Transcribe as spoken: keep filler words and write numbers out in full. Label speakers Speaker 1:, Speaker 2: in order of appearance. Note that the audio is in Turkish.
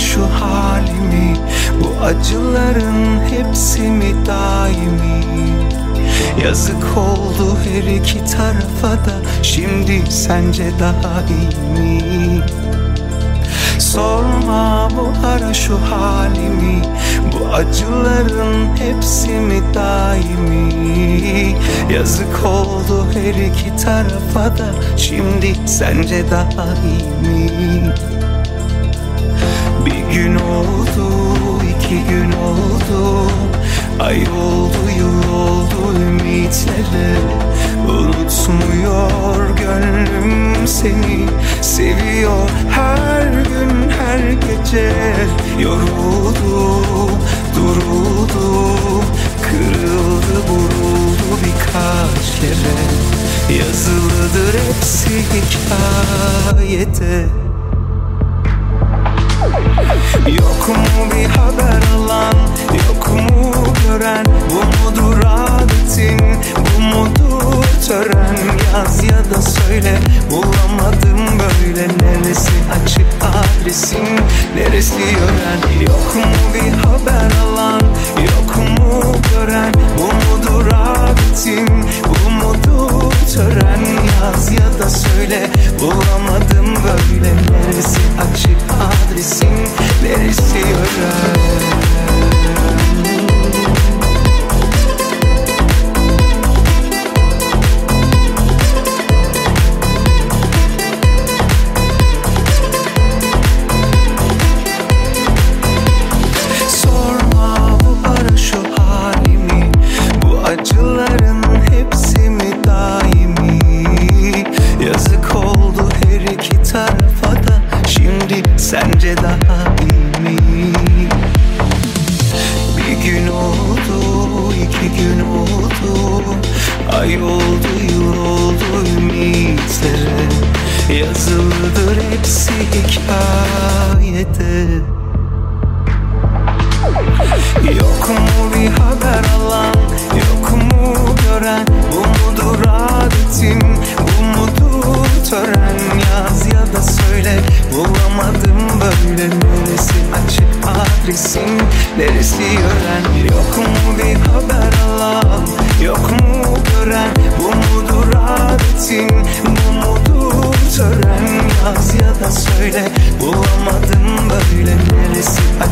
Speaker 1: şu halimi, bu acıların hepsi mi daimi? Yazık oldu her iki tarafa da, şimdi sence daha iyi mi? Sorma bu ara şu halimi, bu acıların hepsi mi daimi? Yazık oldu her iki tarafa da, şimdi sence daha iyi mi? Bir gün oldu, iki gün oldu, ay oldu, yıl oldu ümitlere. Unutmuyor gönlüm seni, seviyor her gün her gece. Yoruldu, duruldu, kırıldı, vuruldu birkaç kere. Yazılıdır hepsi hikayete. Yok mu bir haber alan, yok mu gören? Bu mudur adetin, bu mudur tören? Yaz ya da söyle, bulamadım böyle. Neresi açık adresin, neresi yören? Yok mu bir haber alan, yok mu gören? Bu mudur adetin, bu mudur tören? Yaz ya da söyle, bulamadım böyle. Neresi açık adresin, neresi yören? Acıların hepsi mi daimi? Yazık oldu her iki tarafa da, şimdi sence daha iyi mi? Bir gün oldu, iki gün oldu, ay oldu, yıl oldu ümitlere. Yazılıdır hepsi hikayete. Yok mu bir haber alan, yok mu gören? Bu mudur adetin, bu mudur tören? Yaz ya da söyle, bulamadım böyle. Neresi açık adresin, neresi yören? Yok mu bir haber alan, yok mu gören? Bu mudur adetin, bu mudur tören? Yaz ya da söyle, bulamadım böyle. Neresi açık